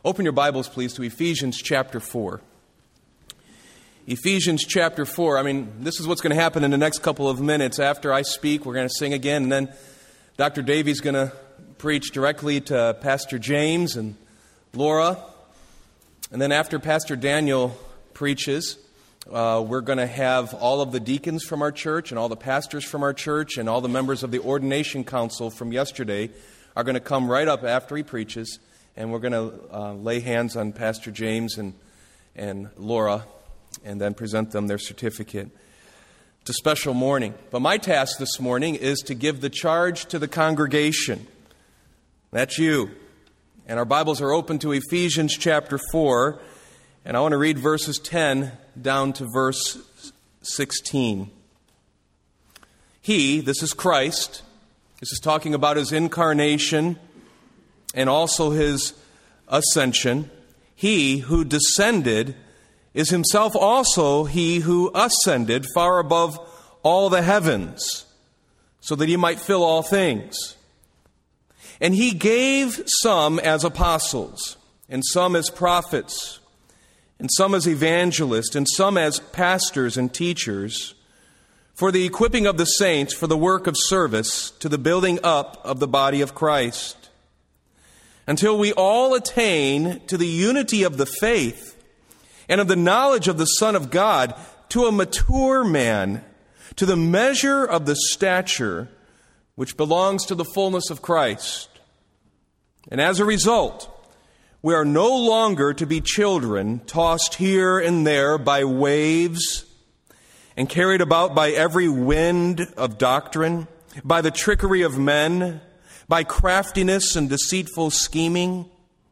Open your Bibles, please, to Ephesians chapter 4. Ephesians chapter 4. This is what's going to happen in the next couple of minutes. After I speak, we're going to sing again, and then Dr. Davies going to preach directly to Pastor James and Laura. And then after Pastor Daniel preaches, we're going to have all of the deacons from our church and all the pastors from our church and all the members of the ordination council from yesterday are going to come right up after he preaches. And we're going to lay hands on Pastor James and Laura and then present them their certificate. It's a special morning. But my task this morning is to give the charge to the congregation. That's you. And our Bibles are open to Ephesians chapter 4. And I want to read verses 10 down to verse 16. He, this is Christ, this is talking about his incarnation and also his ascension. He who descended is himself also he who ascended far above all the heavens, so that he might fill all things. And he gave some as apostles, and some as prophets, and some as evangelists, and some as pastors and teachers, for the equipping of the saints for the work of service to the building up of the body of Christ, until we all attain to the unity of the faith and of the knowledge of the Son of God, to a mature man, to the measure of the stature which belongs to the fullness of Christ. And as a result, we are no longer to be children, tossed here and there by waves and carried about by every wind of doctrine, by the trickery of men, by craftiness and deceitful scheming.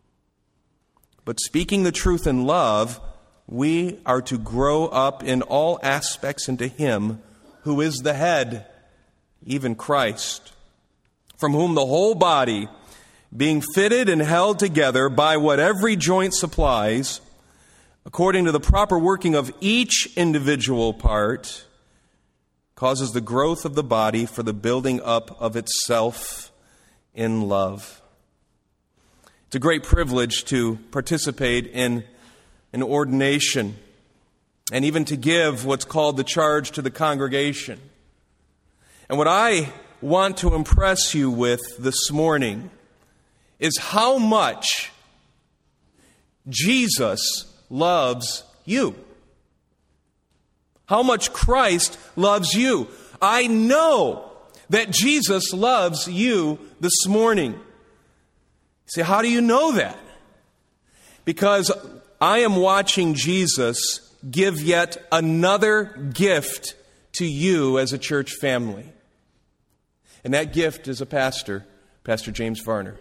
But speaking the truth in love, we are to grow up in all aspects into Him who is the head, even Christ, from whom the whole body, being fitted and held together by what every joint supplies, according to the proper working of each individual part, causes the growth of the body for the building up of itself in love. It's a great privilege to participate in an ordination and even to give what's called the charge to the congregation. And what I want to impress you with this morning is how much Jesus loves you. How much Christ loves you. I know that Jesus loves you this morning. You say, how do you know that? Because I am watching Jesus give yet another gift to you as a church family. And that gift is a pastor, Pastor James Varner.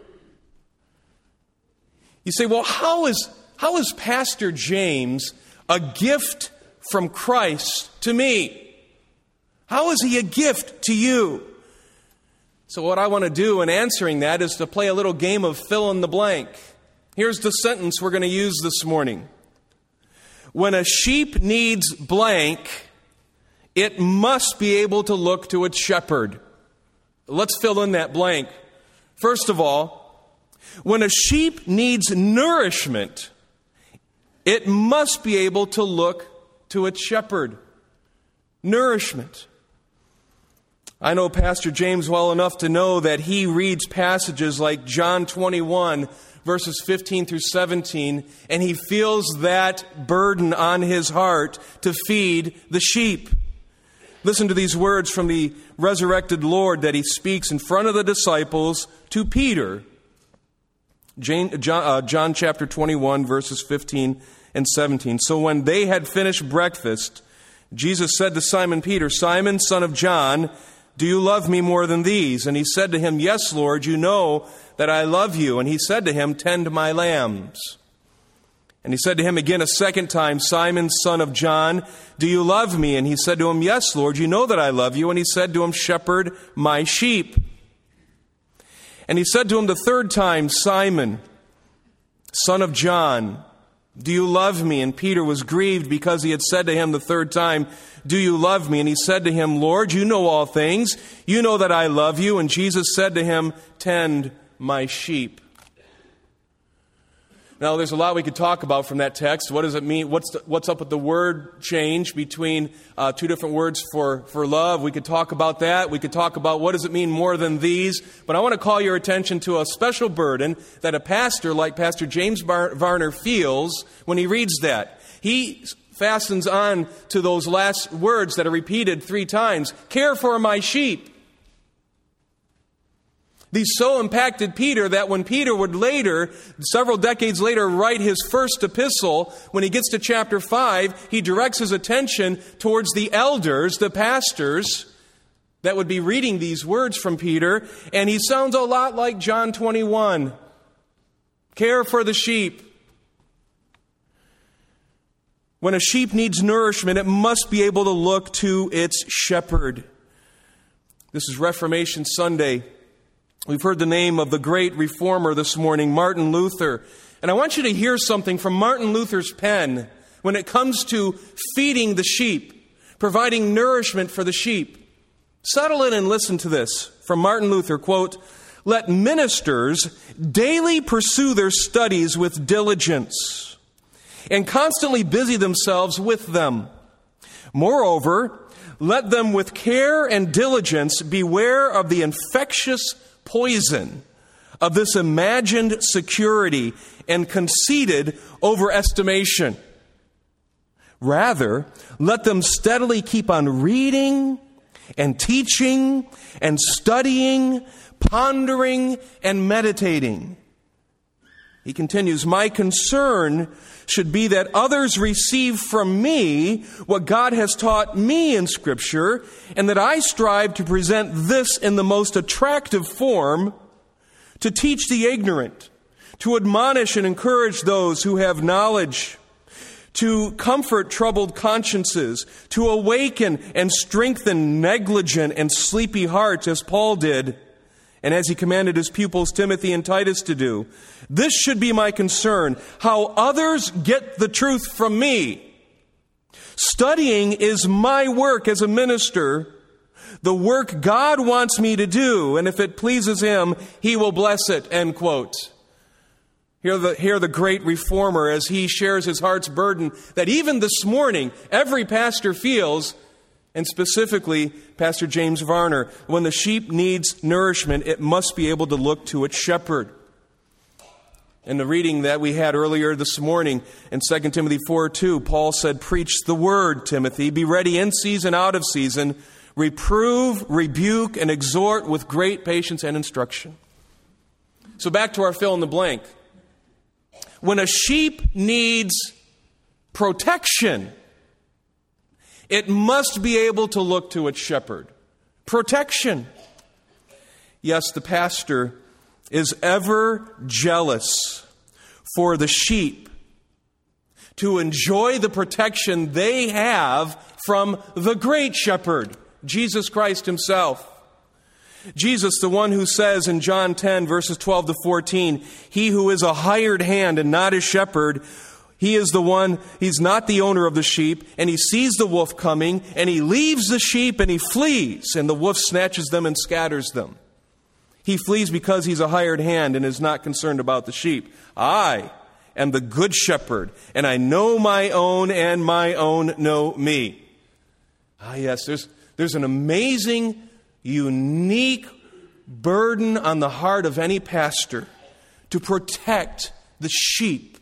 You say, well, how is Pastor James a gift from Christ to me? How is he a gift to you? So what I want to do in answering that is to play a little game of fill in the blank. Here's the sentence we're going to use this morning. When a sheep needs blank, it must be able to look to its shepherd. Let's fill in that blank. First of all, when a sheep needs nourishment, it must be able to look to its shepherd. Nourishment. I know Pastor James well enough to know that he reads passages like John 21, verses 15 through 17, and he feels that burden on his heart to feed the sheep. Listen to these words from the resurrected Lord that he speaks in front of the disciples to Peter. John chapter 21, verses 15 and 17. So when they had finished breakfast, Jesus said to Simon Peter, Simon, son of John, do you love me more than these? And he said to him, yes, Lord, you know that I love you. And he said to him, tend my lambs. And he said to him again a second time, Simon, son of John, do you love me? And he said to him, yes, Lord, you know that I love you. And he said to him, shepherd my sheep. And he said to him the third time, Simon, son of John, do you love me? And Peter was grieved because he had said to him the third time, do you love me? And he said to him, Lord, you know all things. You know that I love you. And Jesus said to him, tend my sheep. Now, there's a lot we could talk about from that text. What does it mean? What's up with the word change between two different words for love? We could talk about that. We could talk about what does it mean more than these. But I want to call your attention to a special burden that a pastor like Pastor James Varner feels when he reads that. He fastens on to those last words that are repeated 3 times. Care for my sheep. These so impacted Peter that when Peter would later, several decades later, write his first epistle, when he gets to chapter 5, he directs his attention towards the elders, the pastors, that would be reading these words from Peter, and he sounds a lot like John 21. Care for the sheep. When a sheep needs nourishment, it must be able to look to its shepherd. This is Reformation Sunday. We've heard the name of the great reformer this morning, Martin Luther. And I want you to hear something from Martin Luther's pen when it comes to feeding the sheep, providing nourishment for the sheep. Settle in and listen to this from Martin Luther, quote, "Let ministers daily pursue their studies with diligence and constantly busy themselves with them. Moreover, let them with care and diligence beware of the infectious poison of this imagined security and conceited overestimation. Rather, let them steadily keep on reading and teaching and studying, pondering and meditating." He continues, "My concern should be that others receive from me what God has taught me in Scripture, and that I strive to present this in the most attractive form, to teach the ignorant, to admonish and encourage those who have knowledge, to comfort troubled consciences, to awaken and strengthen negligent and sleepy hearts, as Paul did, and as he commanded his pupils Timothy and Titus to do. This should be my concern, how others get the truth from me. Studying is my work as a minister, the work God wants me to do, and if it pleases Him, He will bless it," end quote. Hear the great reformer as he shares his heart's burden that even this morning, every pastor feels, and specifically Pastor James Varner. When the sheep needs nourishment, it must be able to look to its shepherd. In the reading that we had earlier this morning in 2 Timothy 4:2, Paul said, "Preach the word, Timothy. Be ready in season, out of season. Reprove, rebuke, and exhort with great patience and instruction." So back to our fill in the blank. When a sheep needs protection, it must be able to look to its shepherd. Protection. Yes, the pastor is ever jealous for the sheep to enjoy the protection they have from the great shepherd, Jesus Christ Himself. Jesus, the one who says in John 10, verses 12 to 14, "He who is a hired hand and not a shepherd, he is the one, he's not the owner of the sheep, and he sees the wolf coming, and he leaves the sheep and he flees, and the wolf snatches them and scatters them. He flees because he's a hired hand and is not concerned about the sheep. I am the good shepherd, and I know my own, and my own know me." Yes, there's an amazing, unique burden on the heart of any pastor to protect the sheep.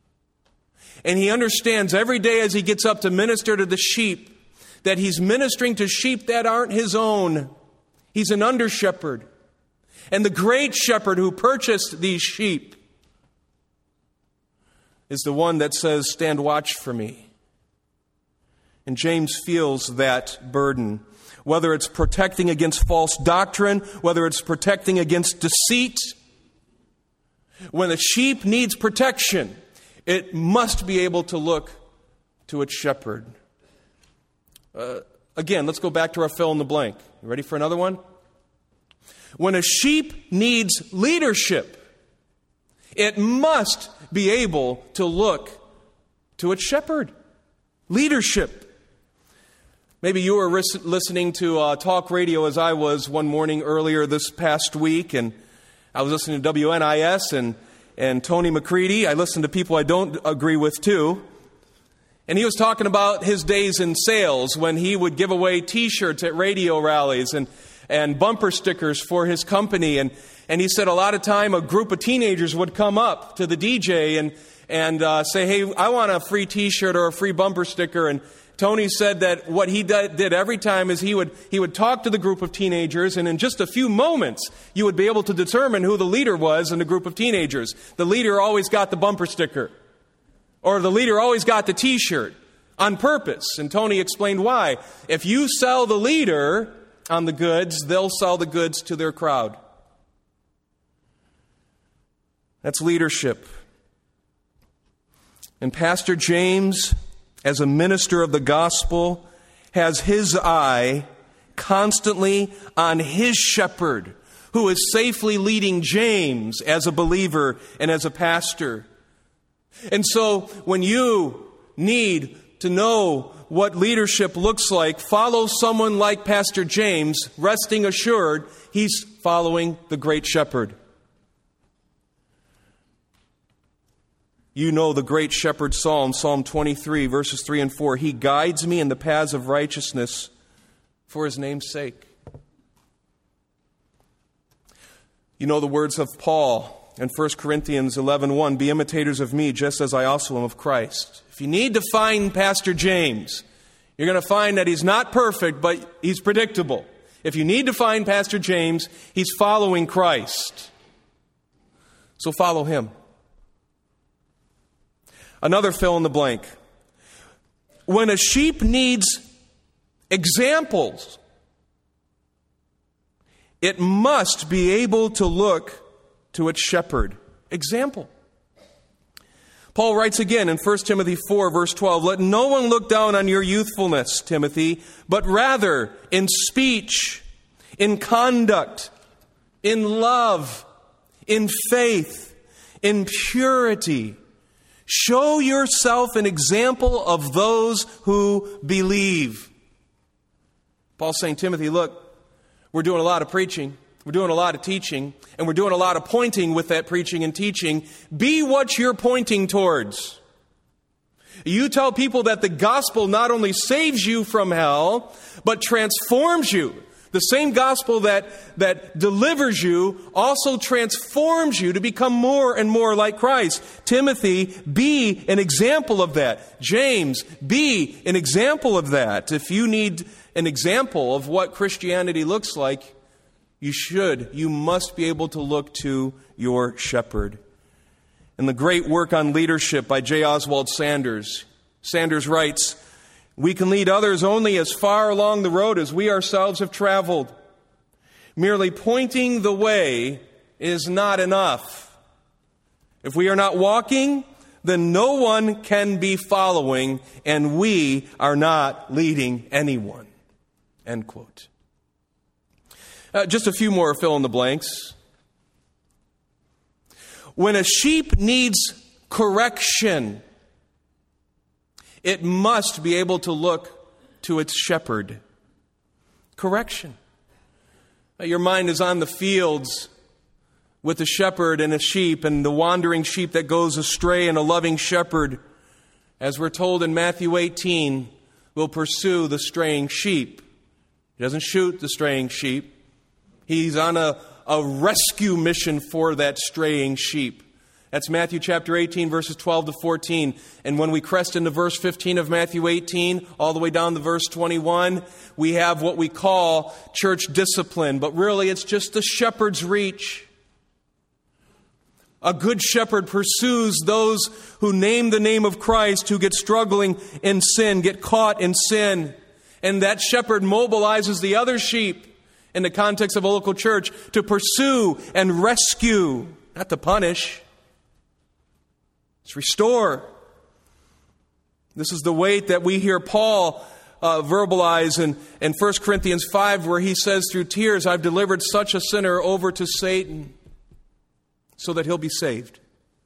And he understands every day as he gets up to minister to the sheep that he's ministering to sheep that aren't his own. He's an under-shepherd. And the great shepherd who purchased these sheep is the one that says, "Stand watch for me." And James feels that burden. Whether it's protecting against false doctrine, whether it's protecting against deceit. When a sheep needs protection, it must be able to look to its shepherd. Again, let's go back to our fill in the blank. You ready for another one? When a sheep needs leadership, it must be able to look to its shepherd. Leadership. Maybe you were listening to talk radio as I was one morning earlier this past week, and I was listening to WNIS, and and Tony McCready. I listen to people I don't agree with too. And he was talking about his days in sales when he would give away T-shirts at radio rallies and bumper stickers for his company. And he said a lot of time a group of teenagers would come up to the DJ and say, hey, I want a free T-shirt or a free bumper sticker. And Tony said that what he did every time is he would talk to the group of teenagers, and in just a few moments, you would be able to determine who the leader was in the group of teenagers. The leader always got the bumper sticker, or the leader always got the T-shirt on purpose. And Tony explained why. If you sell the leader on the goods, they'll sell the goods to their crowd. That's leadership. And Pastor James, as a minister of the gospel, has his eye constantly on his shepherd, who is safely leading James as a believer and as a pastor. And so when you need to know what leadership looks like, follow someone like Pastor James, resting assured he's following the great shepherd. You know the great shepherd psalm, Psalm 23, verses 3 and 4. He guides me in the paths of righteousness for his name's sake. You know the words of Paul in 1 Corinthians 11:1, be imitators of me just as I also am of Christ. If you need to find Pastor James, you're going to find that he's not perfect, but he's predictable. If you need to find Pastor James, he's following Christ. So follow him. Another fill in the blank. When a sheep needs examples, it must be able to look to its shepherd. Example. Paul writes again in 1 Timothy 4, verse 12, let no one look down on your youthfulness, Timothy, but rather in speech, in conduct, in love, in faith, in purity. Show yourself an example of those who believe. Paul's saying, Timothy, look, we're doing a lot of preaching, we're doing a lot of teaching, and we're doing a lot of pointing with that preaching and teaching. Be what you're pointing towards. You tell people that the gospel not only saves you from hell, but transforms you. The same gospel that delivers you also transforms you to become more and more like Christ. Timothy, be an example of that. James, be an example of that. If you need an example of what Christianity looks like, you must be able to look to your shepherd. In the great work on leadership by J. Oswald Sanders, Sanders writes, we can lead others only as far along the road as we ourselves have traveled. Merely pointing the way is not enough. If we are not walking, then no one can be following, and we are not leading anyone. End quote. Just a few more fill in the blanks. When a sheep needs correction, it must be able to look to its shepherd. Correction. Your mind is on the fields with a shepherd and a sheep, and the wandering sheep that goes astray, and a loving shepherd, as we're told in Matthew 18, will pursue the straying sheep. He doesn't shoot the straying sheep. He's on a rescue mission for that straying sheep. That's Matthew chapter 18, verses 12 to 14. And when we crest into verse 15 of Matthew 18, all the way down to verse 21, we have what we call church discipline. But really, it's just the shepherd's reach. A good shepherd pursues those who name the name of Christ, who get struggling in sin, get caught in sin. And that shepherd mobilizes the other sheep in the context of a local church to pursue and rescue, not to punish. It's restore. This is the weight that we hear Paul verbalize in 1 Corinthians 5, where he says, through tears, I've delivered such a sinner over to Satan so that he'll be saved.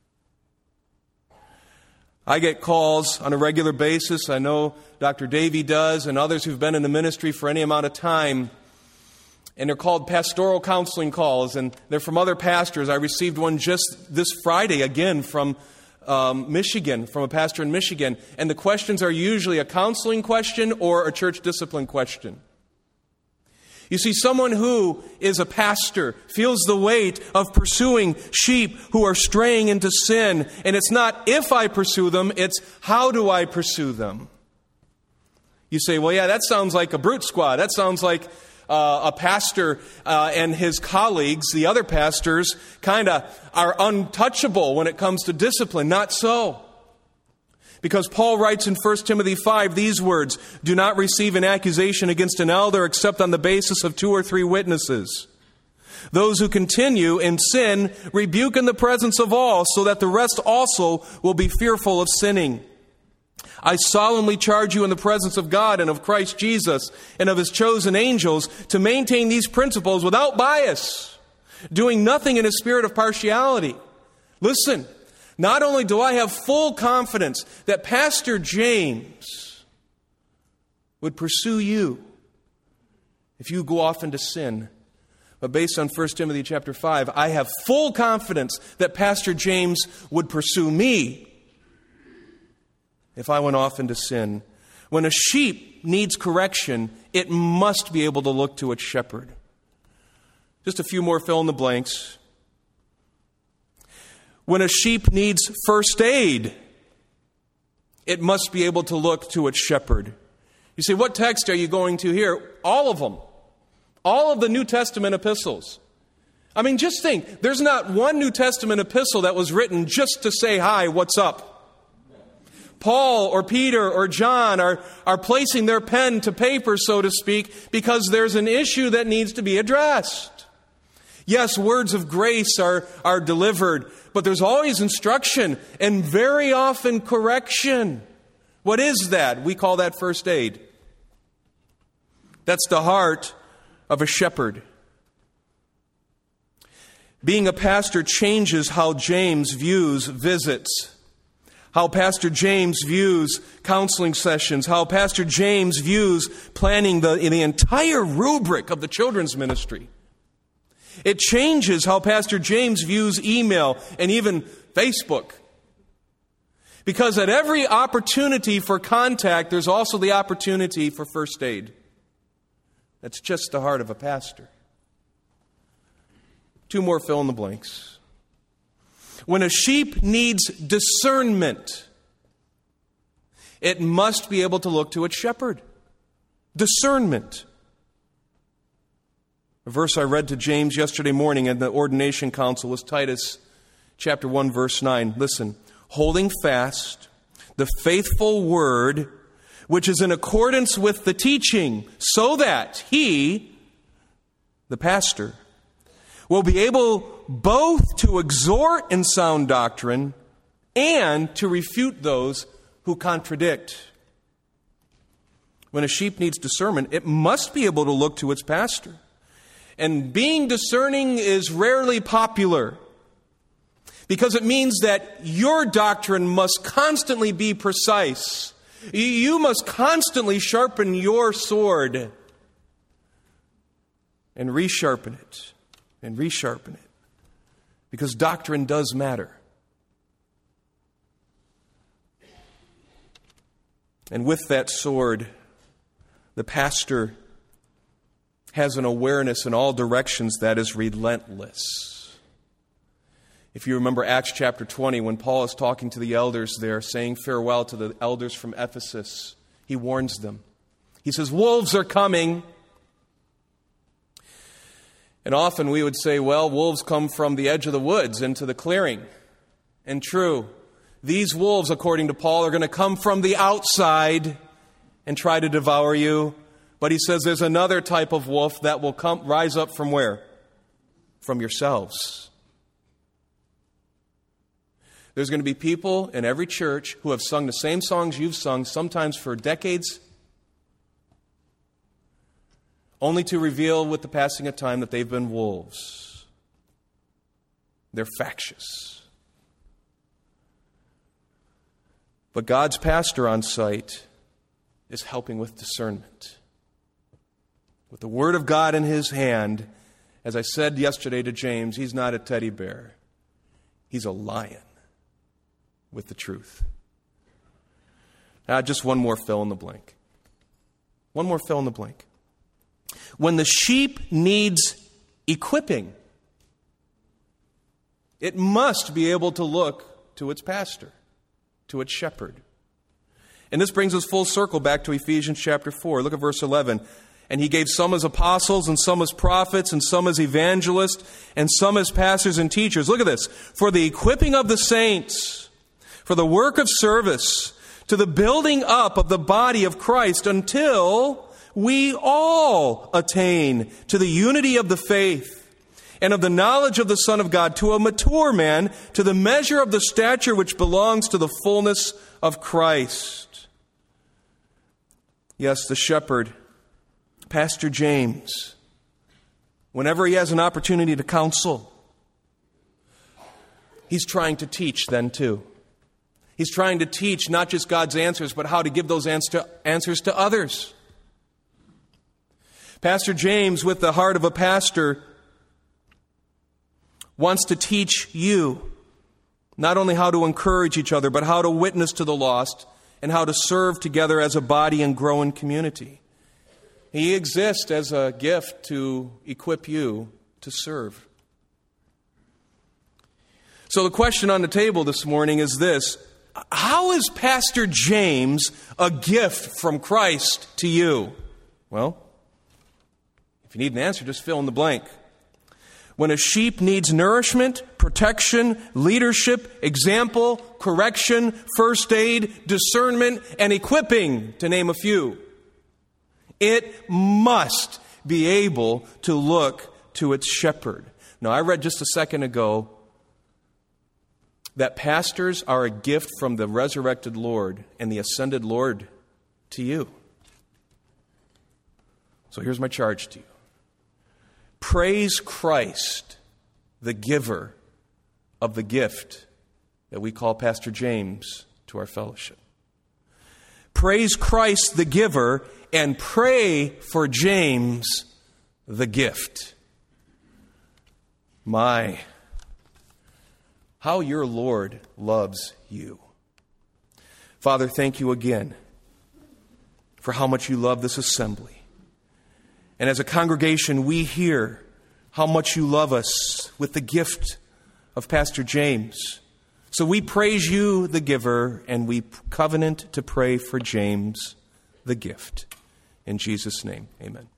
I get calls on a regular basis. I know Dr. Davey does, and others who've been in the ministry for any amount of time. And they're called pastoral counseling calls, and they're from other pastors. I received one just this Friday, again, from Michigan, from a pastor in Michigan. And the questions are usually a counseling question or a church discipline question. You see, someone who is a pastor feels the weight of pursuing sheep who are straying into sin. And it's not if I pursue them, it's how do I pursue them. You say, well, yeah, that sounds like a brute squad. That sounds like a pastor and his colleagues, the other pastors, kind of are untouchable when it comes to discipline. Not so. Because Paul writes in 1 Timothy 5 these words, "Do not receive an accusation against an elder except on the basis of 2 or 3 witnesses. Those who continue in sin rebuke in the presence of all, so that the rest also will be fearful of sinning. I solemnly charge you in the presence of God and of Christ Jesus and of His chosen angels to maintain these principles without bias, doing nothing in a spirit of partiality." Listen, not only do I have full confidence that Pastor James would pursue you if you go off into sin, but based on 1 Timothy chapter 5, I have full confidence that Pastor James would pursue me if I went off into sin. When a sheep needs correction, it must be able to look to its shepherd. Just a few more fill in the blanks. When a sheep needs first aid, it must be able to look to its shepherd. You say, what text are you going to here? All of them. All of the New Testament epistles. I mean, just think, there's not one New Testament epistle that was written just to say, hi, what's up? Paul or Peter or John are placing their pen to paper, so to speak, because there's an issue that needs to be addressed. Yes, words of grace are delivered, but there's always instruction and very often correction. What is that? We call that first aid. That's the heart of a shepherd. Being a pastor changes how James views visits, how Pastor James views counseling sessions, how Pastor James views planning the entire rubric of the children's ministry. It changes how Pastor James views email and even Facebook. Because at every opportunity for contact, there's also the opportunity for first aid. That's just the heart of a pastor. 2 more fill in the blanks. When a sheep needs discernment, it must be able to look to its shepherd. Discernment. A verse I read to James yesterday morning at the ordination council was Titus chapter 1, verse 9. Listen. "Holding fast the faithful word, which is in accordance with the teaching, so that he," the pastor, "will be able both to exhort in sound doctrine and to refute those who contradict." When a sheep needs discernment, it must be able to look to its pastor. And being discerning is rarely popular because it means that your doctrine must constantly be precise. You must constantly sharpen your sword and resharpen it and resharpen it, because doctrine does matter. And with that sword, the pastor has an awareness in all directions that is relentless. If you remember Acts chapter 20, when Paul is talking to the elders there, saying farewell to the elders from Ephesus, he warns them. He says, wolves are coming. And often we would say, well, wolves come from the edge of the woods into the clearing. And true, these wolves, according to Paul, are going to come from the outside and try to devour you. But he says there's another type of wolf that will rise up from where? From yourselves. There's going to be people in every church who have sung the same songs you've sung, sometimes for decades, only to reveal with the passing of time that they've been wolves. They're factious. But God's pastor on site is helping with discernment. with the Word of God in his hand. As I said yesterday to James, he's not a teddy bear. He's a lion with the truth. Just one more fill in the blank. One more fill in the blank. When the sheep needs equipping, it must be able to look to its pastor, to its shepherd. And this brings us full circle back to Ephesians chapter 4. Look at verse 11. And he gave some as apostles, and some as prophets, and some as evangelists, and some as pastors and teachers. Look at this. For the equipping of the saints, for the work of service, to the building up of the body of Christ, until we all attain to the unity of the faith and of the knowledge of the Son of God, to a mature man, to the measure of the stature which belongs to the fullness of Christ. Yes, the shepherd, Pastor James, whenever he has an opportunity to counsel, he's trying to teach then too. He's trying to teach not just God's answers, but how to give those answers to others. Pastor James, with the heart of a pastor, wants to teach you not only how to encourage each other, but how to witness to the lost and how to serve together as a body and grow in community. He exists as a gift to equip you to serve. So the question on the table this morning is this: how is Pastor James a gift from Christ to you? Well, if you need an answer, just fill in the blank. When a sheep needs nourishment, protection, leadership, example, correction, first aid, discernment, and equipping, to name a few, it must be able to look to its shepherd. Now, I read just a second ago that pastors are a gift from the resurrected Lord and the ascended Lord to you. So here's my charge to you. Praise Christ, the giver of the gift that we call Pastor James to our fellowship. Praise Christ, the giver, and pray for James, the gift. My, how your Lord loves you. Father, thank you again for how much you love this assembly. And as a congregation, we hear how much you love us with the gift of Pastor James. So we praise you, the giver, and we covenant to pray for James, the gift. In Jesus' name, amen.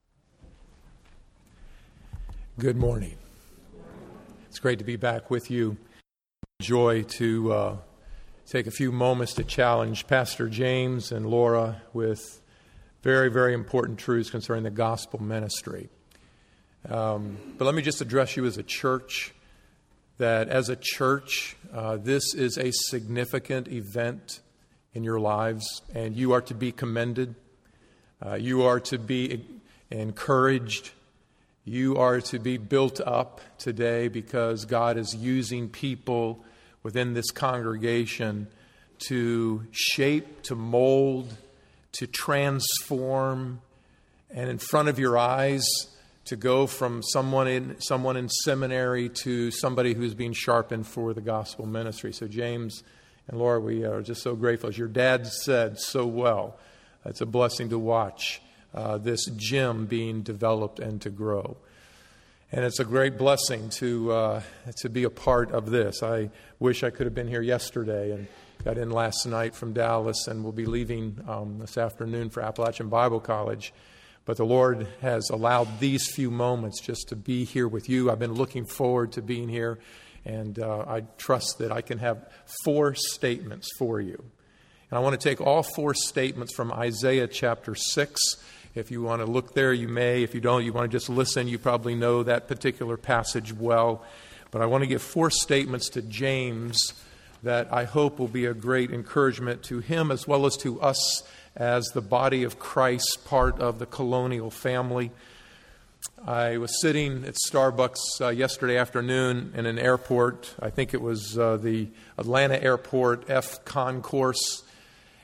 Good morning. It's great to be back with you. Joy to take a few moments to challenge Pastor James and Laura with very, very important truths concerning the gospel ministry. But let me just address you as a church, that as a church, this is a significant event in your lives, and you are to be commended. You are to be encouraged. You are to be built up today because God is using people within this congregation to shape, to mold, to transform, and in front of your eyes to go from someone in seminary to somebody who's being sharpened for the gospel ministry. So James and Laura, we are just so grateful. As your dad said so well, it's a blessing to watch this gym being developed and to grow. And it's a great blessing to be a part of this. I wish I could have been here yesterday and got in last night from Dallas, and we'll be leaving this afternoon for Appalachian Bible College. But the Lord has allowed these few moments just to be here with you. I've been looking forward to being here, and I trust that I can have 4 statements for you. And I want to take all 4 statements from Isaiah chapter 6. If you want to look there, you may. If you don't, you want to just listen. You probably know that particular passage well. But I want to give 4 statements to James that I hope will be a great encouragement to him as well as to us as the body of Christ, part of the Colonial family. I was sitting at Starbucks yesterday afternoon in an airport. I think it was the Atlanta Airport F concourse.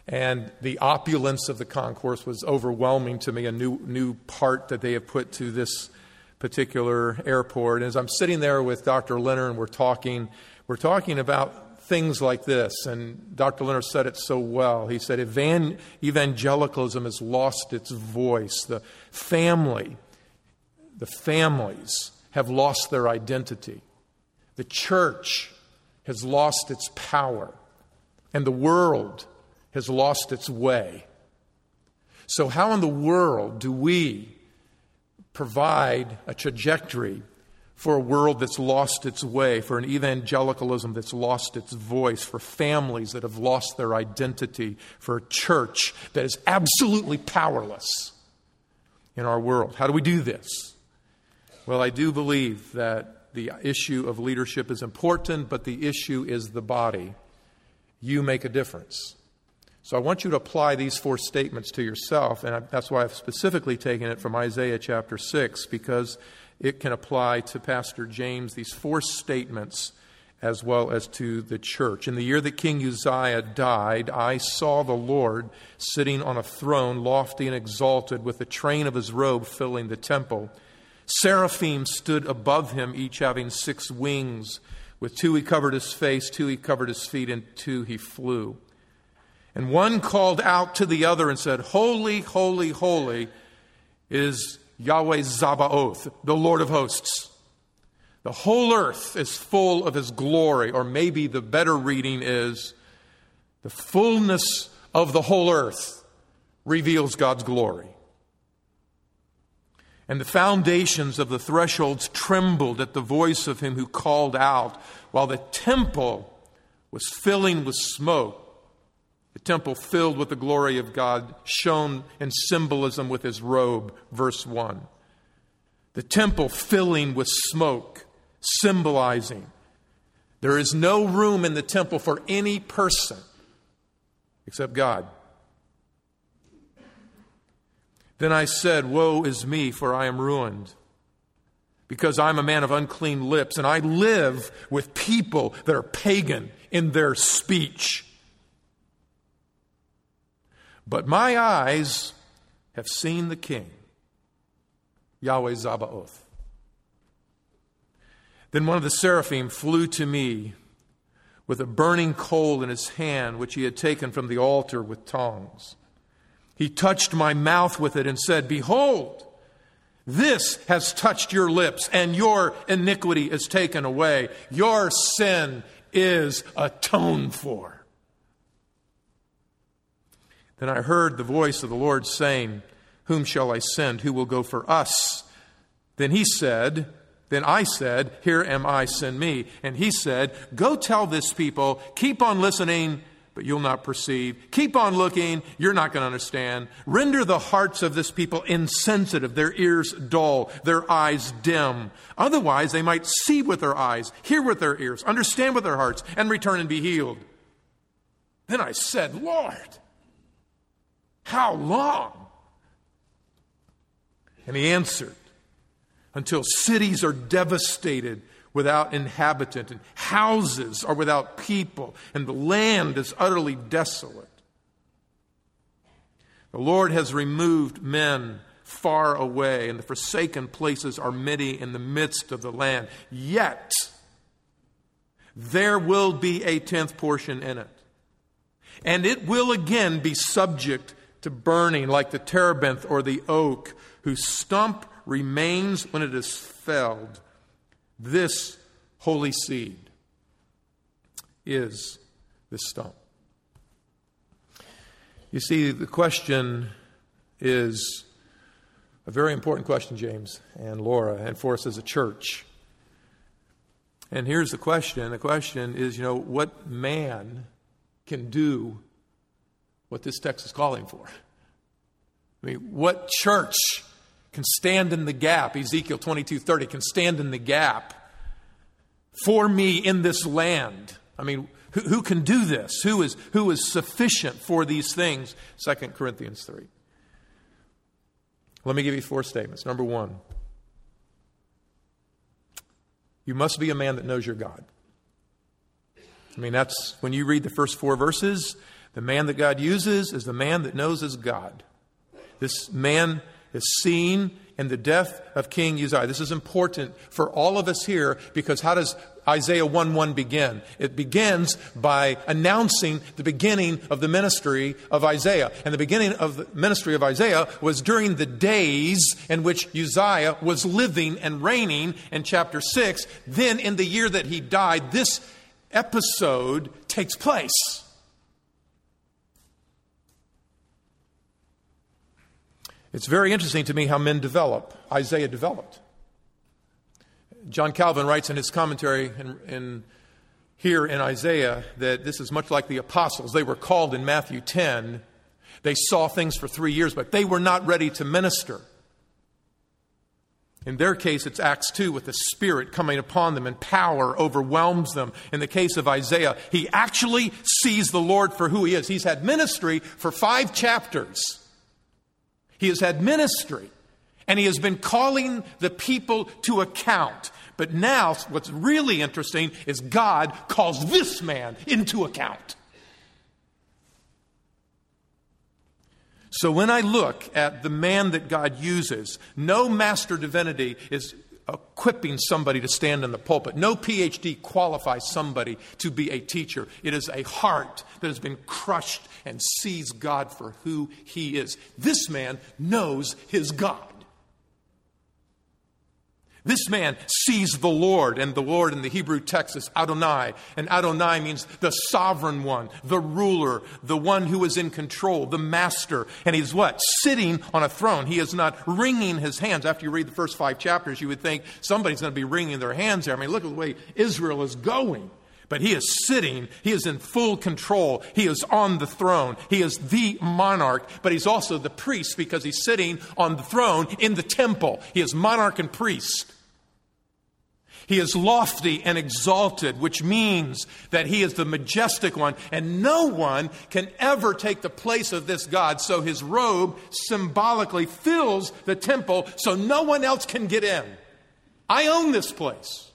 And the opulence of the concourse was overwhelming to me, a new part that they have put to this particular airport. And as I'm sitting there with Dr. Leonard and we're talking about things like this. And Dr. Leonard said it so well. He said, evangelicalism has lost its voice. The families have lost their identity. The church has lost its power. And the world has lost its way. So how in the world do we provide a trajectory for a world that's lost its way, for an evangelicalism that's lost its voice, for families that have lost their identity, for a church that is absolutely powerless in our world? How do we do this? Well, I do believe that the issue of leadership is important, but the issue is the body. You make a difference. So I want you to apply these 4 statements to yourself, and that's why I've specifically taken it from Isaiah chapter 6, because it can apply to Pastor James, these 4 statements, as well as to the church. In the year that King Uzziah died, I saw the Lord sitting on a throne, lofty and exalted, with the train of his robe filling the temple. Seraphim stood above him, each having 6 wings. With 2 he covered his face, 2 he covered his feet, and 2 he flew. And one called out to the other and said, Holy, holy, holy is Yahweh Sabaoth, the Lord of hosts. The whole earth is full of his glory. Or maybe the better reading is, the fullness of the whole earth reveals God's glory. And the foundations of the thresholds trembled at the voice of him who called out, while the temple was filling with smoke. The temple filled with the glory of God, shone in symbolism with his robe, verse 1. The temple filling with smoke, symbolizing there is no room in the temple for any person except God. Then I said, Woe is me, for I am ruined, because I am a man of unclean lips, and I live with people that are pagan in their speech. But my eyes have seen the King, Yahweh Sabaoth. Then one of the seraphim flew to me with a burning coal in his hand, which he had taken from the altar with tongs. He touched my mouth with it and said, Behold, this has touched your lips, and your iniquity is taken away. Your sin is atoned for. Then I heard the voice of the Lord saying, Whom shall I send? Who will go for us? Then I said, Here am I, send me. And he said, Go tell this people, keep on listening, but you'll not perceive. Keep on looking, you're not going to understand. Render the hearts of this people insensitive, their ears dull, their eyes dim. Otherwise they might see with their eyes, hear with their ears, understand with their hearts, and return and be healed. Then I said, Lord, how long? And he answered, Until cities are devastated without inhabitant, and houses are without people, and the land is utterly desolate. The Lord has removed men far away, and the forsaken places are many in the midst of the land. Yet there will be a 10th portion in it, and it will again be subject to burning, like the terebinth or the oak, whose stump remains when it is felled. This holy seed is the stump. You see, the question is a very important question, James and Laura, and for us as a church. And here's the question. The question is, what man can do what this text is calling for? I mean, what church can stand in the gap? Ezekiel 22:30 can stand in the gap for me in this land. I mean, who can do this? Who is sufficient for these things? 2 Corinthians 3. Let me give you 4 statements. Number 1, you must be a man that knows your God. I mean, that's when you read the first 4 verses, The man that God uses is the man that knows his God. This man is seen in the death of King Uzziah. This is important for all of us here, because how does Isaiah 1:1 begin? It begins by announcing the beginning of the ministry of Isaiah. And the beginning of the ministry of Isaiah was during the days in which Uzziah was living and reigning in chapter 6. Then in the year that he died, this episode takes place. It's very interesting to me how men develop. Isaiah developed. John Calvin writes in his commentary here in Isaiah that this is much like the apostles. They were called in Matthew 10. They saw things for 3 years, but they were not ready to minister. In their case, it's Acts 2 with the Spirit coming upon them and power overwhelms them. In the case of Isaiah, he actually sees the Lord for who he is. He's had ministry for 5 chapters. He has had ministry, and he has been calling the people to account. But now, what's really interesting is God calls this man into account. So when I look at the man that God uses, no master divinity is equipping somebody to stand in the pulpit. No PhD qualifies somebody to be a teacher. It is a heart that has been crushed and sees God for who he is. This man knows his God. This man sees the Lord, and the Lord in the Hebrew text is Adonai. And Adonai means the sovereign one, the ruler, the one who is in control, the master. And he's what? Sitting on a throne. He is not wringing his hands. After you read the first 5 chapters, you would think somebody's going to be wringing their hands there. I mean, look at the way Israel is going. But he is sitting. He is in full control. He is on the throne. He is the monarch, but he's also the priest because he's sitting on the throne in the temple. He is monarch and priest. He is lofty and exalted, which means that he is the majestic one, and no one can ever take the place of this God. So his robe symbolically fills the temple so no one else can get in. I own this place.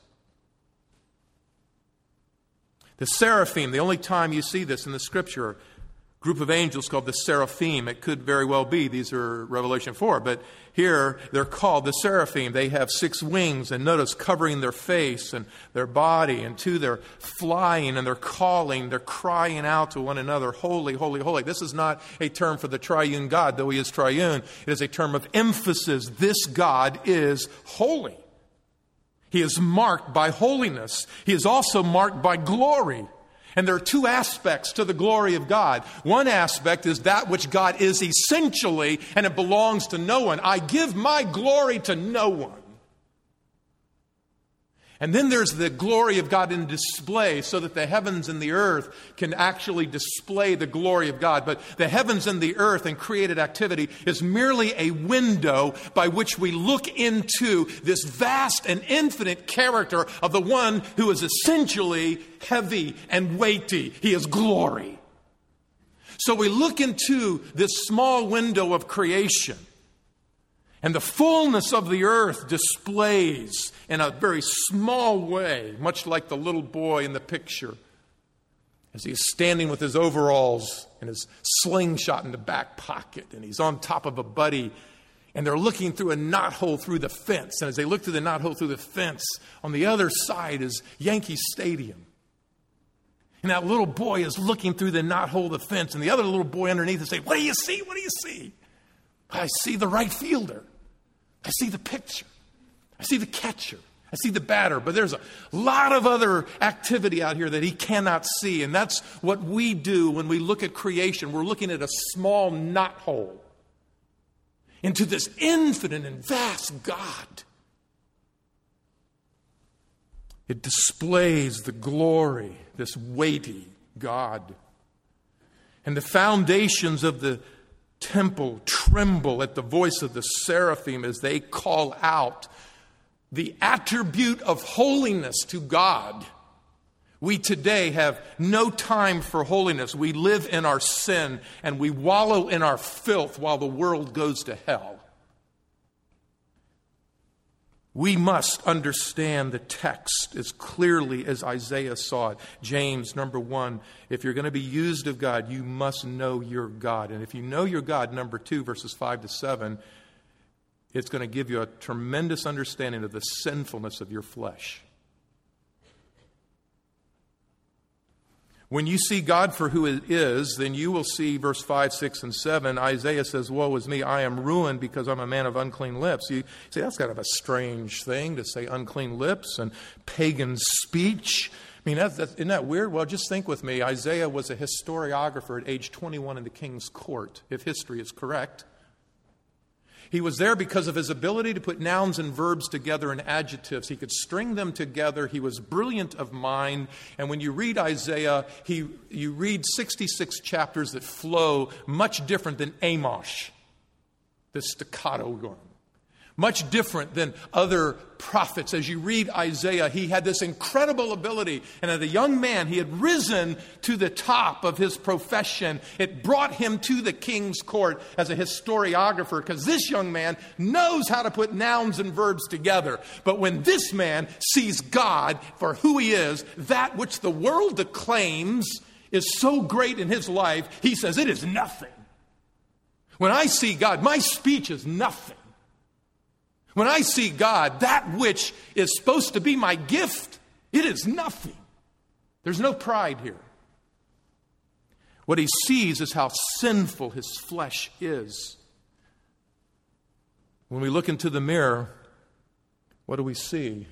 The seraphim, the only time you see this in the scripture, group of angels called the seraphim. It could very well be. These are Revelation 4. But here they're called the seraphim. They have 6 wings, and notice covering their face and their body. And 2, they're flying and they're calling. They're crying out to one another, holy, holy, holy. This is not a term for the triune God, though he is triune. It is a term of emphasis. This God is holy. He is marked by holiness. He is also marked by glory. And there are 2 aspects to the glory of God. One aspect is that which God is essentially, and it belongs to no one. I give my glory to no one. And then there's the glory of God in display, so that the heavens and the earth can actually display the glory of God. But the heavens and the earth and created activity is merely a window by which we look into this vast and infinite character of the one who is essentially heavy and weighty. He is glory. So we look into this small window of creation, and the fullness of the earth displays in a very small way, much like the little boy in the picture, as he is standing with his overalls and his slingshot in the back pocket, and he's on top of a buddy, and they're looking through a knothole through the fence. And as they look through the knothole through the fence, on the other side is Yankee Stadium. And that little boy is looking through the knothole of the fence, and the other little boy underneath is saying, "What do you see? What do you see?" "I see the right fielder. I see the pitcher. I see the catcher. I see the batter." But there's a lot of other activity out here that he cannot see. And that's what we do when we look at creation. We're looking at a small knothole into this infinite and vast God. It displays the glory, this weighty God. And the foundations of the temple tremble at the voice of the seraphim as they call out the attribute of holiness to God. We today have no time for holiness. We live in our sin and we wallow in our filth while the world goes to hell. We must understand the text as clearly as Isaiah saw it. James, number 1, if you're going to be used of God, you must know your God. And if you know your God, number 2, verses 5 to 7, it's going to give you a tremendous understanding of the sinfulness of your flesh. When you see God for who it is, then you will see verse 5, 6, and 7. Isaiah says, woe is me, I am ruined because I'm a man of unclean lips. You say, that's kind of a strange thing to say, unclean lips and pagan speech. I mean, isn't that weird? Well, just think with me. Isaiah was a historiographer at age 21 in the king's court, if history is correct. He was there because of his ability to put nouns and verbs together in adjectives. He could string them together. He was brilliant of mind. And when you read Isaiah, you read 66 chapters that flow much different than Amos, the staccato going. Much different than other prophets. As you read Isaiah, he had this incredible ability. And as a young man, he had risen to the top of his profession. It brought him to the king's court as a historiographer because this young man knows how to put nouns and verbs together. But when this man sees God for who he is, that which the world acclaims is so great in his life, he says, it is nothing. When I see God, my speech is nothing. When I see God, that which is supposed to be my gift, it is nothing. There's no pride here. What he sees is how sinful his flesh is. When we look into the mirror, what do we see?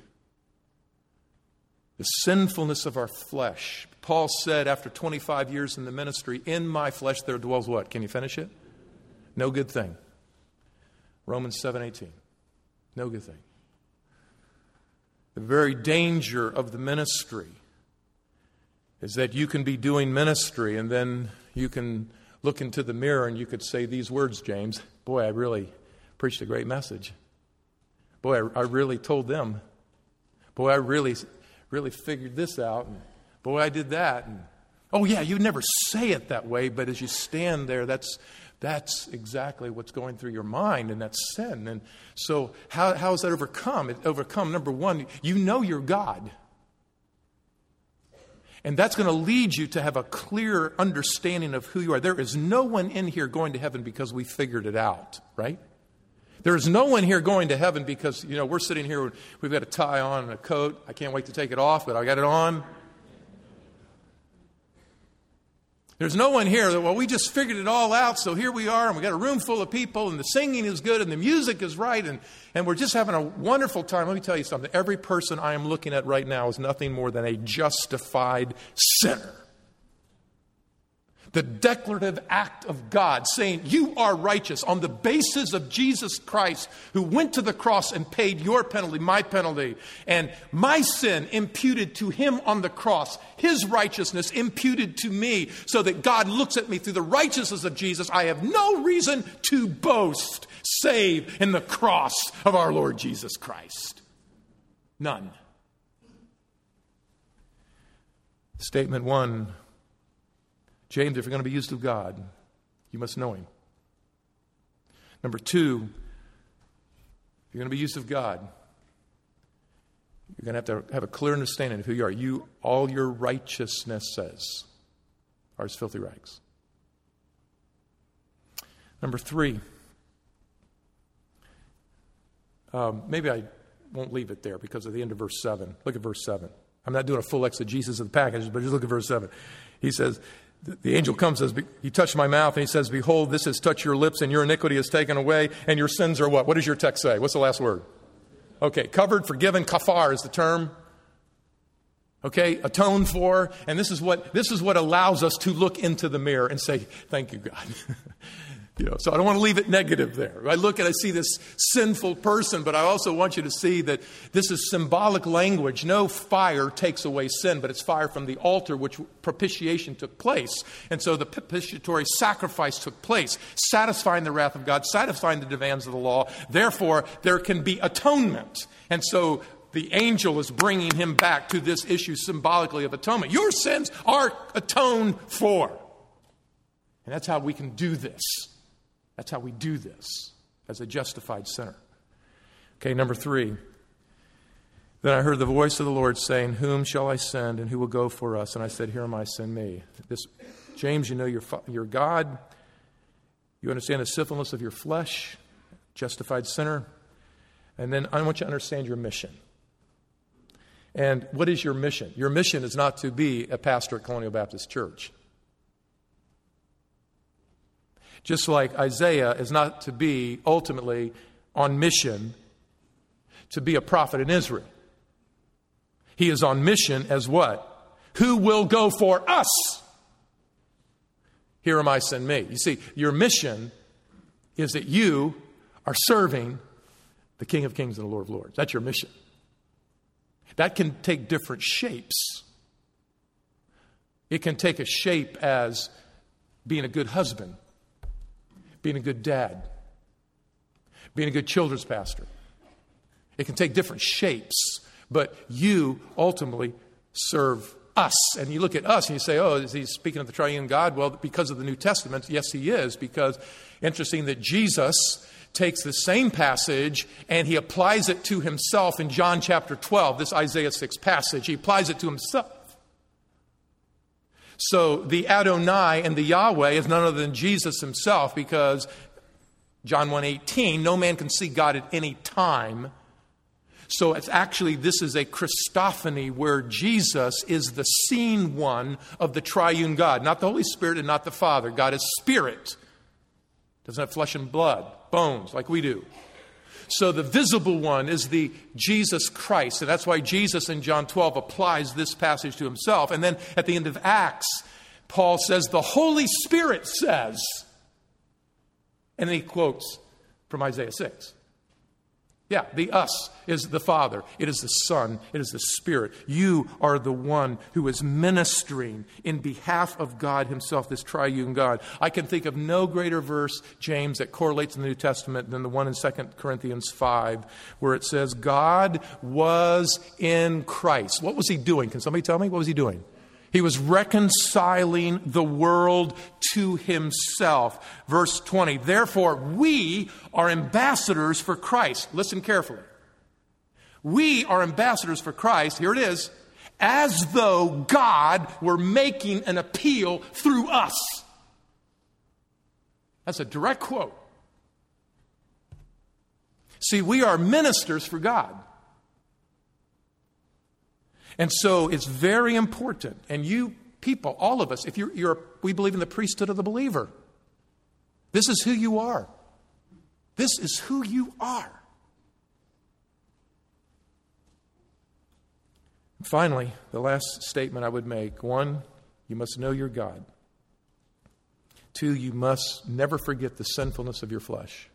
The sinfulness of our flesh. Paul said after 25 years in the ministry, in my flesh there dwells what? Can you finish it? No good thing. Romans 7:18. No good thing. The very danger of the ministry is that you can be doing ministry and then you can look into the mirror and you could say these words, James, boy, I really preached a great message. Boy, I really told them. Boy, I really figured this out. And boy, I did that. And, oh yeah, you never say it that way, but as you stand there, that's exactly what's going through your mind, and that's sin. And so how is that overcome? It overcome, number 1, you know your God. And that's going to lead you to have a clear understanding of who you are. There is no one in here going to heaven because we figured it out, right? There is no one here going to heaven because, we're sitting here, we've got a tie on and a coat. I can't wait to take it off, but I got it on. There's no one here that, we just figured it all out, so here we are, and we got a room full of people, and the singing is good, and the music is right, and we're just having a wonderful time. Let me tell you something. Every person I am looking at right now is nothing more than a justified sinner. The declarative act of God saying, you are righteous on the basis of Jesus Christ, who went to the cross and paid your penalty, my penalty, and my sin imputed to him on the cross, his righteousness imputed to me, so that God looks at me through the righteousness of Jesus. I have no reason to boast save in the cross of our Lord Jesus Christ. None. Statement 1. James, if you're going to be used of God, you must know him. Number 2, if you're going to be used of God, you're going to have a clear understanding of who you are. All your righteousness says are as filthy rags. Number 3, maybe I won't leave it there because of the end of verse 7. Look at verse 7. I'm not doing a full exegesis of the passage, but just look at verse 7. He says, the angel comes and says, he touched my mouth, and he says, behold, this has touched your lips, and your iniquity is taken away, and your sins are what? What does your text say? What's the last word? Okay, covered, forgiven, kafar is the term. Okay, atoned for, and this is what allows us to look into the mirror and say, thank you, God. So I don't want to leave it negative there. I see this sinful person, but I also want you to see that this is symbolic language. No fire takes away sin, but it's fire from the altar, which propitiation took place. And so the propitiatory sacrifice took place, satisfying the wrath of God, satisfying the demands of the law. Therefore, there can be atonement. And so the angel is bringing him back to this issue symbolically of atonement. Your sins are atoned for. And that's how we can do this. That's how we do this as a justified sinner. Okay, number 3. Then I heard the voice of the Lord saying, whom shall I send, and who will go for us? And I said, here am I, send me. James, you know your God. You understand the sinfulness of your flesh, justified sinner. And then I want you to understand your mission. And what is your mission? Your mission is not to be a pastor at Colonial Baptist Church. Just like Isaiah is not to be ultimately on mission to be a prophet in Israel. He is on mission as what? Who will go for us? Here am I, send me. You see, your mission is that you are serving the King of Kings and the Lord of Lords. That's your mission. That can take different shapes. It can take a shape as being a good husband, being a good dad, being a good children's pastor. It can take different shapes, but you ultimately serve us. And you look at us and you say, oh, is he speaking of the triune God? Well, because of the New Testament, yes, he is, because interesting that Jesus takes the same passage and he applies it to himself in John chapter 12, this Isaiah 6 passage. He applies it to himself. So the Adonai and the Yahweh is none other than Jesus himself, because John 1:18, no man can see God at any time. So it's actually, this is a Christophany where Jesus is the seen one of the triune God. Not the Holy Spirit and not the Father. God is spirit. Doesn't have flesh and blood, bones like we do. So the visible one is the Jesus Christ. And that's why Jesus in John 12 applies this passage to himself. And then at the end of Acts, Paul says, the Holy Spirit says. And then he quotes from Isaiah 6. Yeah, the us is the Father. It is the Son. It is the Spirit. You are the one who is ministering in behalf of God himself, this triune God. I can think of no greater verse, James, that correlates in the New Testament than the one in 2 Corinthians 5, where it says, God was in Christ. What was he doing? Can somebody tell me? What was he doing? He was reconciling the world to himself. Verse 20, therefore we are ambassadors for Christ. Listen carefully. We are ambassadors for Christ, here it is, as though God were making an appeal through us. That's a direct quote. See, we are ministers for God. And so it's very important. And you people, all of us, if we believe in the priesthood of the believer. This is who you are. This is who you are. And finally, the last statement I would make. 1, you must know your God. 2, you must never forget the sinfulness of your flesh.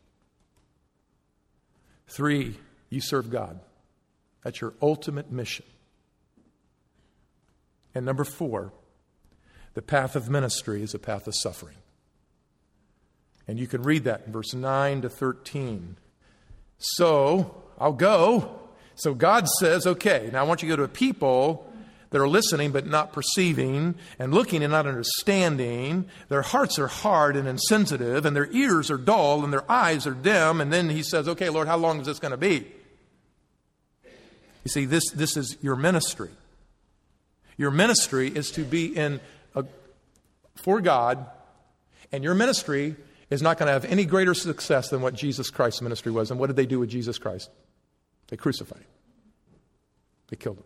3, you serve God. That's your ultimate mission. And number 4, the path of ministry is a path of suffering. And you can read that in verse 9 to 13. So, I'll go. So God says, okay, now I want you to go to a people that are listening but not perceiving, and looking and not understanding. Their hearts are hard and insensitive, and their ears are dull, and their eyes are dim. And then he says, okay, Lord, how long is this going to be? You see, this is your ministry. Your ministry is to be for God, and your ministry is not going to have any greater success than what Jesus Christ's ministry was. And what did they do with Jesus Christ? They crucified him. They killed him.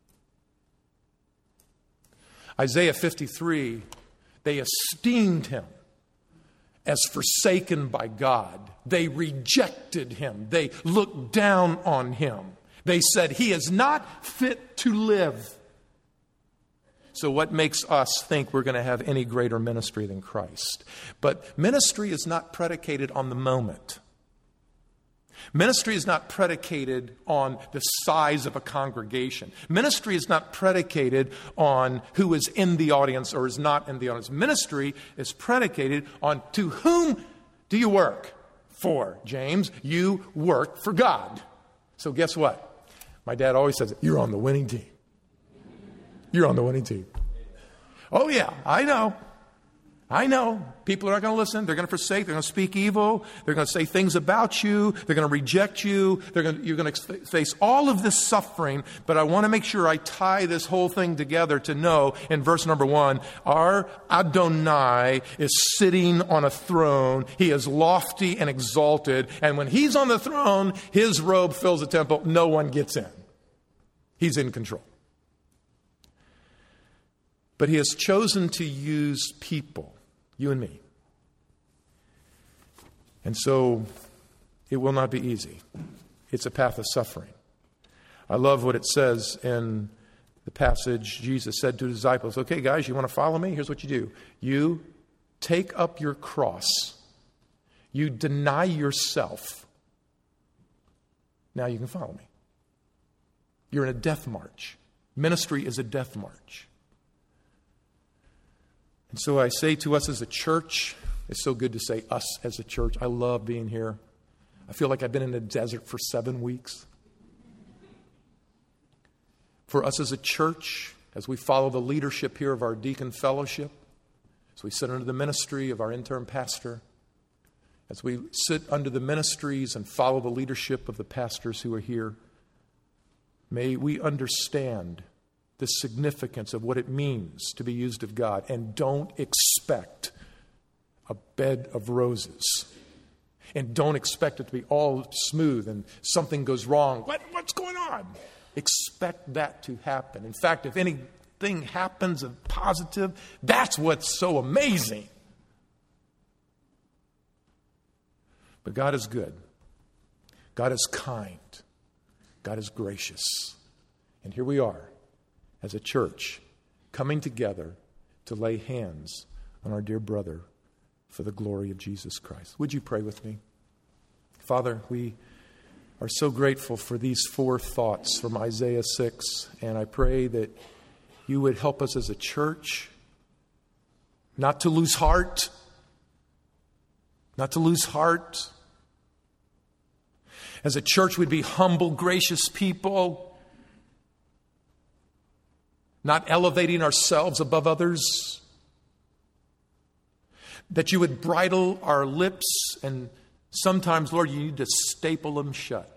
Isaiah 53, they esteemed him as forsaken by God. They rejected him. They looked down on him. They said, he is not fit to live. So what makes us think we're going to have any greater ministry than Christ? But ministry is not predicated on the moment. Ministry is not predicated on the size of a congregation. Ministry is not predicated on who is in the audience or is not in the audience. Ministry is predicated on to whom do you work for, James? You work for God. So guess what? My dad always says, you're on the winning team. You're on the winning team. Oh, yeah, I know. I know people are not going to listen. They're going to forsake. They're going to speak evil. They're going to say things about you. They're going to reject you. You're going to face all of this suffering. But I want to make sure I tie this whole thing together to know in verse number 1, our Adonai is sitting on a throne. He is lofty and exalted. And when he's on the throne, his robe fills the temple. No one gets in. He's in control. But he has chosen to use people, you and me. And so it will not be easy. It's a path of suffering. I love what it says in the passage. Jesus said to his disciples, okay, guys, you want to follow me? Here's what you do. You take up your cross. You deny yourself. Now you can follow me. You're in a death march. Ministry is a death march. And so I say to us as a church, it's so good to say us as a church. I love being here. I feel like I've been in the desert for 7 weeks. For us as a church, as we follow the leadership here of our deacon fellowship, as we sit under the ministry of our interim pastor, as we sit under the ministries and follow the leadership of the pastors who are here, may we understand the significance of what it means to be used of God. And don't expect a bed of roses. And don't expect it to be all smooth and something goes wrong. What's going on? Expect that to happen. In fact, if anything happens of positive, that's what's so amazing. But God is good. God is kind. God is gracious. And here we are, as a church, coming together to lay hands on our dear brother for the glory of Jesus Christ. Would you pray with me? Father, we are so grateful for these 4 thoughts from Isaiah 6, and I pray that you would help us as a church not to lose heart, As a church, we'd be humble, gracious people, not elevating ourselves above others. That you would bridle our lips, and sometimes, Lord, you need to staple them shut.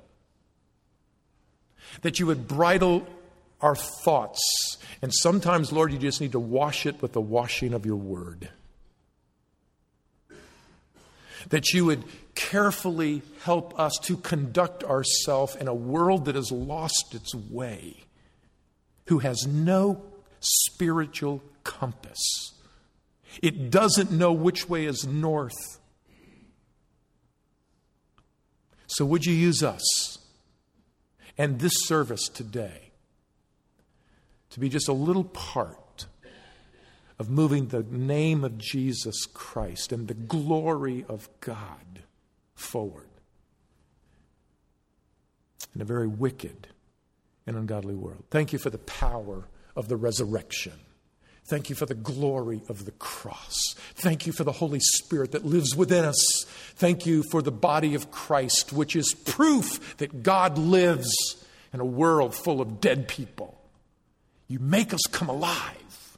That you would bridle our thoughts, and sometimes, Lord, you just need to wash it with the washing of your word. That you would carefully help us to conduct ourselves in a world that has lost its way, who has no spiritual compass. It doesn't know which way is north. So would you use us and this service today to be just a little part of moving the name of Jesus Christ and the glory of God forward in a very wicked and ungodly world. Thank you for the power of the resurrection. Thank you for the glory of the cross. Thank you for the Holy Spirit that lives within us. Thank you for the body of Christ, which is proof that God lives in a world full of dead people. You make us come alive.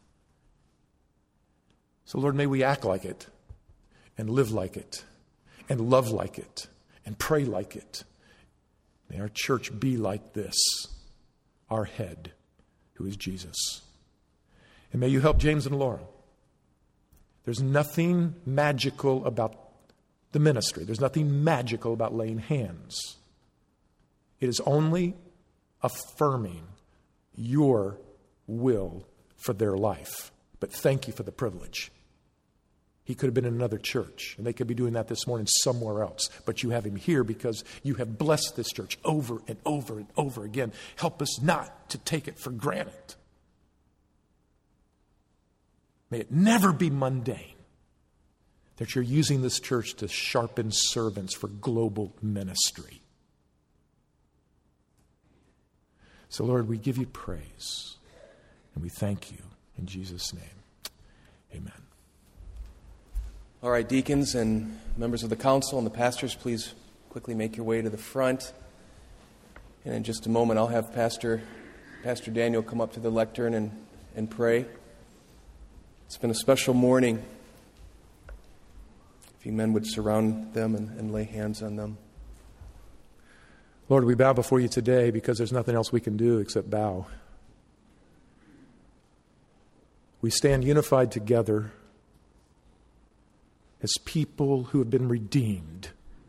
So, Lord, may we act like it and live like it and love like it and pray like it. May our church be like this, our head, who is Jesus. And may you help James and Laura. There's nothing magical about the ministry. There's nothing magical about laying hands. It is only affirming your will for their life. But thank you for the privilege. He could have been in another church, and they could be doing that this morning somewhere else. But you have him here because you have blessed this church over and over and over again. Help us not to take it for granted. May it never be mundane that you're using this church to sharpen servants for global ministry. So, Lord, we give you praise, and we thank you in Jesus' name. Amen. All right, deacons and members of the council and the pastors, please quickly make your way to the front. And in just a moment, I'll have Pastor Daniel come up to the lectern and pray. It's been a special morning If you men would surround them and lay hands on them. Lord, we bow before you today because there's nothing else we can do except bow. We stand unified together as people who have been redeemed,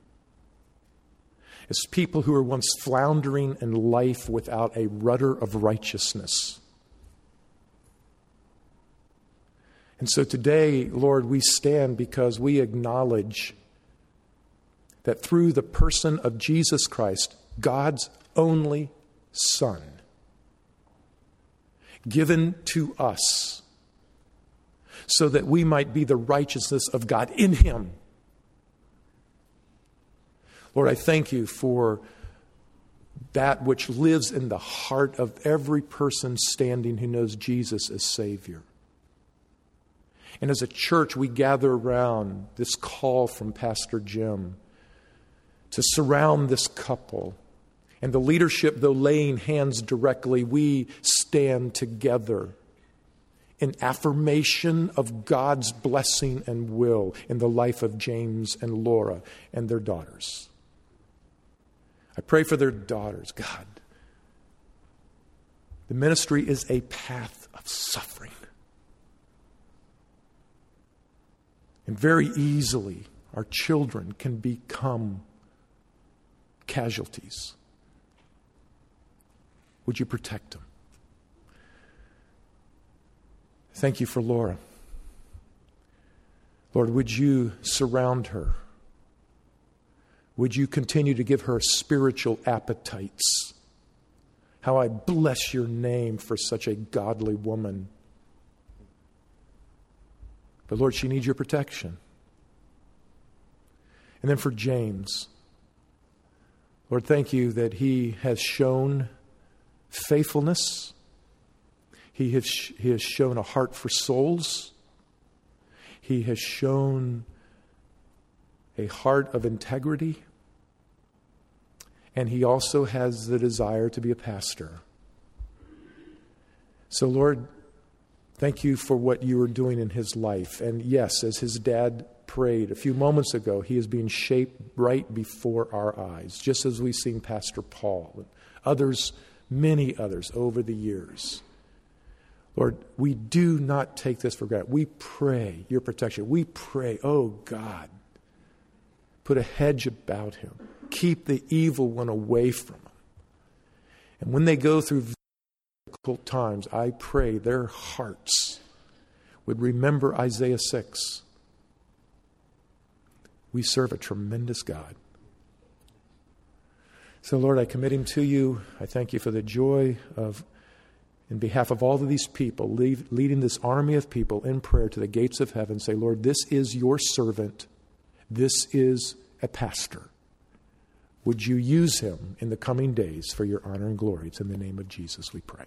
as people who were once floundering in life without a rudder of righteousness. And so today, Lord, we stand because we acknowledge that through the person of Jesus Christ, God's only Son, given to us so that we might be the righteousness of God in Him. Lord, I thank you for that which lives in the heart of every person standing who knows Jesus as Savior. And as a church, we gather around this call from Pastor Jim to surround this couple. And the leadership, though laying hands directly, we stand together in affirmation of God's blessing and will in the life of James and Laura and their daughters. I pray for their daughters, God. The ministry is a path of suffering. And very easily, our children can become casualties. Would you protect them? Thank you for Laura. Lord, would you surround her? Would you continue to give her spiritual appetites? How I bless your name for such a godly woman. But Lord, she needs your protection. And then for James, Lord, thank you that he has shown faithfulness. He has shown a heart for souls. He has shown a heart of integrity. And he also has the desire to be a pastor. So, Lord, thank you for what you are doing in his life. And yes, as his dad prayed a few moments ago, he is being shaped right before our eyes, just as we've seen Pastor Paul and others, many others over the years. Lord, we do not take this for granted. We pray your protection. We pray, oh God, put a hedge about him. Keep the evil one away from him. And when they go through difficult times, I pray their hearts would remember Isaiah 6. We serve a tremendous God. So, Lord, I commit him to you. I thank you for the joy of, in behalf of all of these people, leading this army of people in prayer to the gates of heaven. Say, Lord, this is your servant. This is a pastor. Would you use him in the coming days for your honor and glory? It's in the name of Jesus we pray.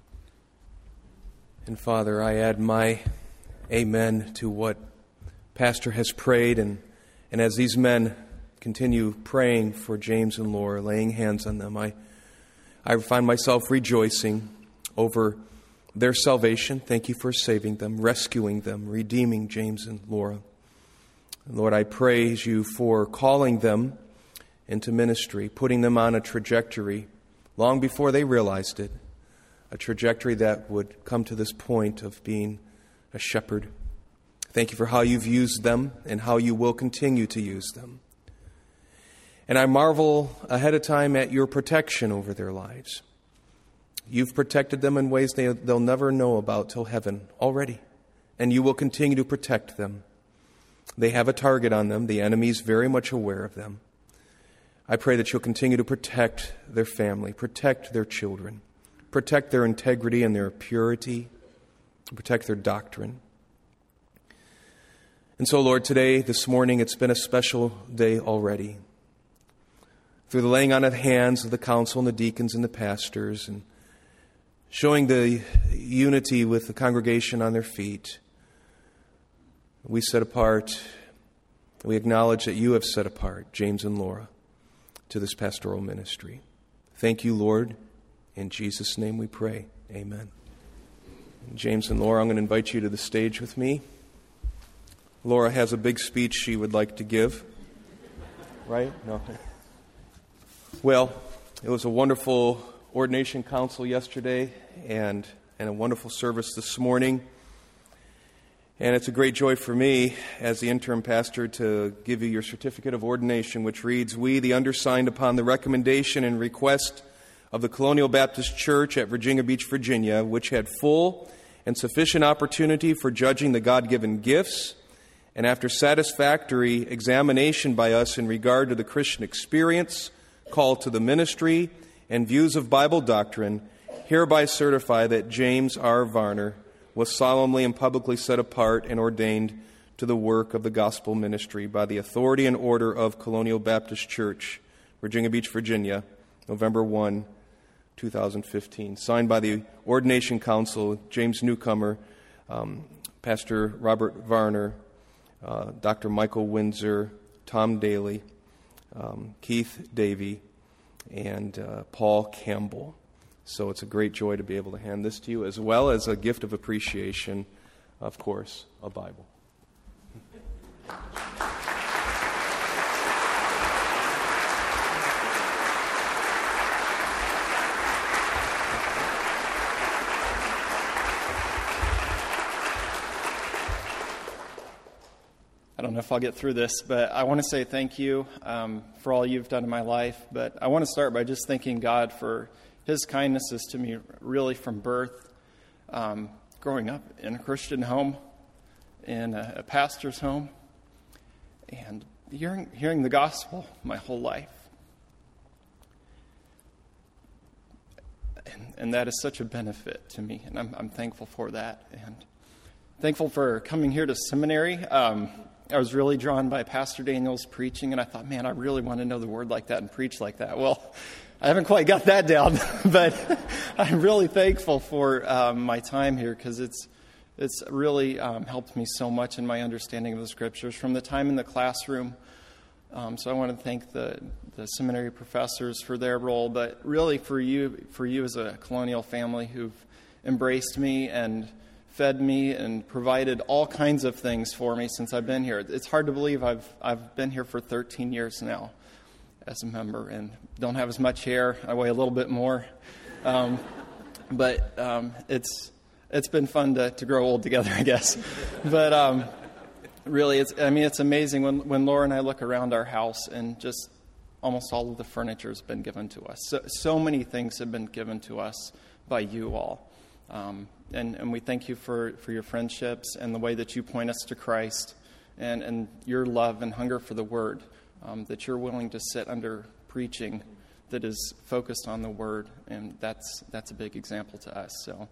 And Father, I add my amen to what Pastor has prayed. And as these men continue praying for James and Laura, laying hands on them, I find myself rejoicing over their salvation. Thank you for saving them, rescuing them, redeeming James and Laura. And Lord, I praise you for calling them into ministry, putting them on a trajectory long before they realized it, a trajectory that would come to this point of being a shepherd. Thank you for how you've used them and how you will continue to use them. And I marvel ahead of time at your protection over their lives. You've protected them in ways they'll never know about till heaven already. And you will continue to protect them. They have a target on them. The enemy is very much aware of them. I pray that you'll continue to protect their family, protect their children, protect their integrity and their purity, protect their doctrine. And so, Lord, today, this morning, it's been a special day already. Through the laying on of hands of the council and the deacons and the pastors, and showing the unity with the congregation on their feet, we set apart, we acknowledge that you have set apart James and Laura to this pastoral ministry. Thank you, Lord. In Jesus' name we pray. Amen. James and Laura, I'm going to invite you to the stage with me. Laura has a big speech she would like to give. Right? No. Well, it was a wonderful ordination council yesterday and a wonderful service this morning. And it's a great joy for me as the interim pastor to give you your certificate of ordination, which reads, "We, the undersigned, upon the recommendation and request of the Colonial Baptist Church at Virginia Beach, Virginia, which had full and sufficient opportunity for judging the God-given gifts, and after satisfactory examination by us in regard to the Christian experience, call to the ministry, and views of Bible doctrine, hereby certify that James R. Varner was solemnly and publicly set apart and ordained to the work of the gospel ministry by the authority and order of Colonial Baptist Church, Virginia Beach, Virginia, November 1, 2015. Signed by the Ordination Council, James Newcomer, Pastor Robert Varner, Dr. Michael Windsor, Tom Daly, Keith Davey, and Paul Campbell. So it's a great joy to be able to hand this to you, as well as a gift of appreciation, of course, a Bible. I don't know if I'll get through this, but I want to say thank you for all you've done in my life. But I want to start by just thanking God for His kindnesses to me, really from birth, growing up in a Christian home, in a pastor's home, and hearing the gospel my whole life. And that is such a benefit to me, and I'm thankful for that. And thankful for coming here to seminary. I was really drawn by Pastor Daniel's preaching, and I thought, man, I really want to know the Word like that and preach like that. Well, I haven't quite got that down, but I'm really thankful for my time here, because it's really helped me so much in my understanding of the Scriptures from the time in the classroom. So I want to thank the seminary professors for their role, but really for you as a Colonial family who've embraced me and fed me and provided all kinds of things for me since I've been here. It's hard to believe I've been here for 13 years now as a member and don't have as much hair. I weigh a little bit more. But it's been fun to grow old together, I guess. But really, it's amazing when Laura and I look around our house, and just almost all of the furniture has been given to us. So many things have been given to us by you all. And we thank you for your friendships and the way that you point us to Christ, and your love and hunger for the Word, that you're willing to sit under preaching that is focused on the Word, and that's a big example to us. So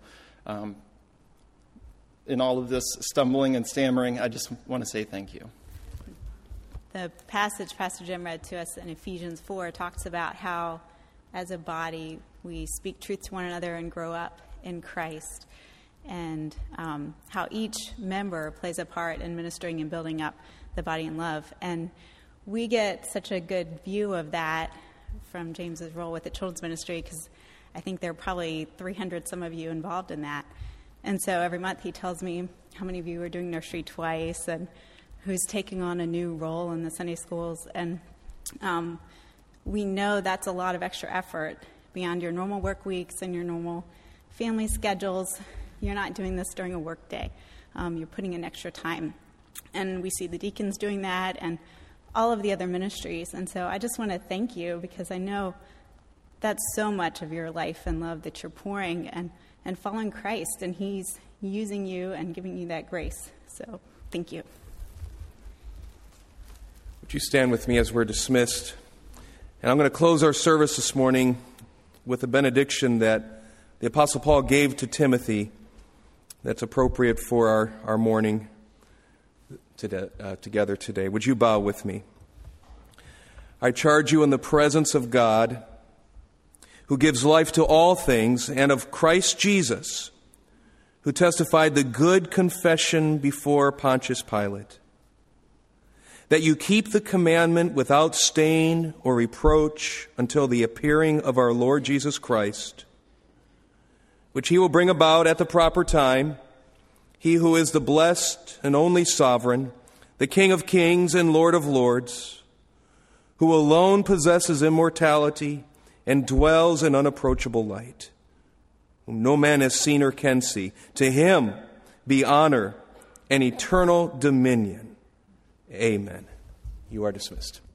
in all of this stumbling and stammering, I just want to say thank you. The passage Pastor Jim read to us in Ephesians 4 talks about how, as a body, we speak truth to one another and grow up in Christ, and how each member plays a part in ministering and building up the body in love. And we get such a good view of that from James's role with the children's ministry, because I think there are probably 300 some of you involved in that. And so every month he tells me how many of you are doing nursery twice and who's taking on a new role in the Sunday schools. And we know that's a lot of extra effort beyond your normal work weeks and your normal family schedules. You're not doing this during a work day. You're putting in extra time. And we see the deacons doing that and all of the other ministries. And so I just want to thank you, because I know that's so much of your life and love that you're pouring and following Christ. And He's using you and giving you that grace. So thank you. Would you stand with me as we're dismissed? And I'm going to close our service this morning with a benediction that the Apostle Paul gave to Timothy that's appropriate for our morning together today. Would you bow with me? I charge you in the presence of God, who gives life to all things, and of Christ Jesus, who testified the good confession before Pontius Pilate, that you keep the commandment without stain or reproach until the appearing of our Lord Jesus Christ, which He will bring about at the proper time, He who is the blessed and only sovereign, the King of kings and Lord of lords, who alone possesses immortality and dwells in unapproachable light, whom no man has seen or can see. To him be honor and eternal dominion. Amen. You are dismissed.